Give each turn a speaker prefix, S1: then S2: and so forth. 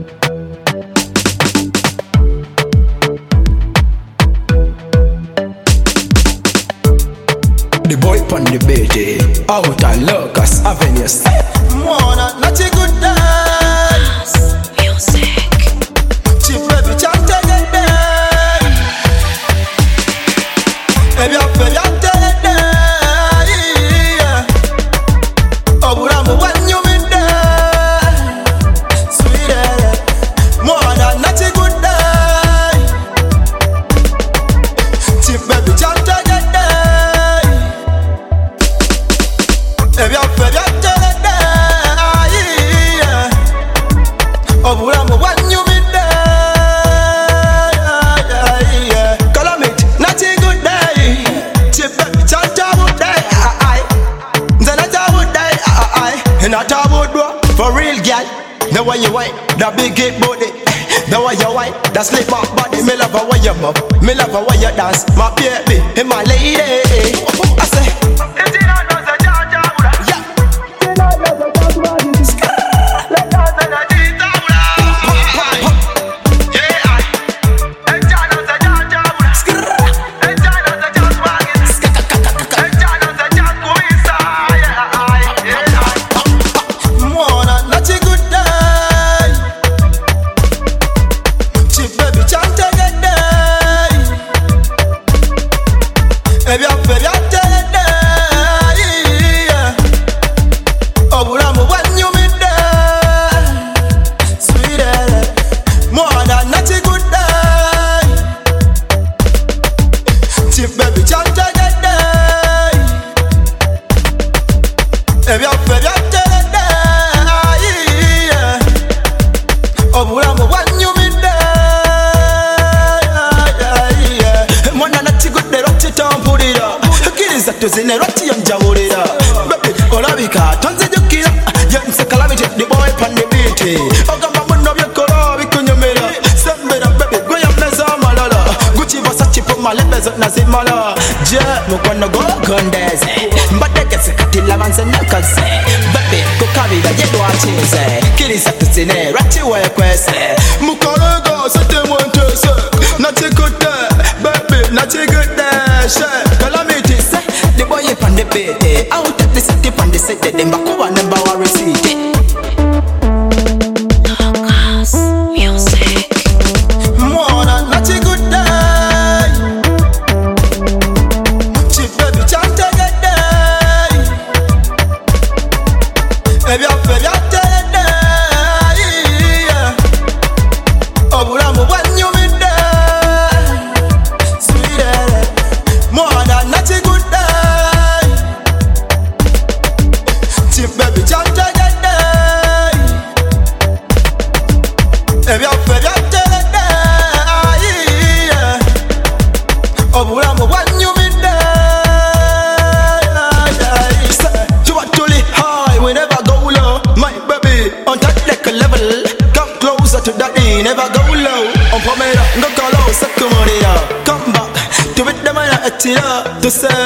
S1: The boy pon the BJ, out of Locust Avenue.
S2: Mona, not a good dance.
S3: Music.
S2: Cheap baby, chat again. Baby, I'm telling them. Oh, I'm when you in there. Sweetie, Mona, not a good dance. Cheap baby, chat again. Baby, I'm telling them. Oh, I'm when you in there. Calamity, not a good day. Cheap baby, chat about day. Then I would die. And I would bro, for real, girl. The way you white, the big gate body. The way you white, the slip up body. Me love how you move, me love how you dance. My baby, and my lady. I say, baby, I'm telling them. Oh, I'm when you in there. Sweetie, more than not a good day. Cheap baby, chat again. Baby, I'm telling them. Oh, I'm when you in there. More than not a good day. Zato zine roti yonjawurira baby olabika tonze jukira yense calamity the boy pan the beat ogamba muno byekolo bikunyumira sembera baby goya meza malala gucci versace for my lebezo nazimala je mukono go gondeze mbadeke sekatila banze nakase baby kokabira yedwa chize kiri zato zine roti wekwese mukolo go sete montese natikote baby natikote she calamity the boy pan the bed, out of the city pan the city, them back over number one receipt.
S3: Locust. Music.
S2: More than not a good day. Cheap baby, chat again. Baby, I'm telling them. Oh, I'm when you in there. Sweetie, more than not a good day. Baby, chat again. Baby, I'm telling them. Oh, I'm when you in there. You are truly high, we never go low. My baby, on that like a level. Come closer to daddy, never go low. On Pomera, go call out, come back. To it, the man, to say.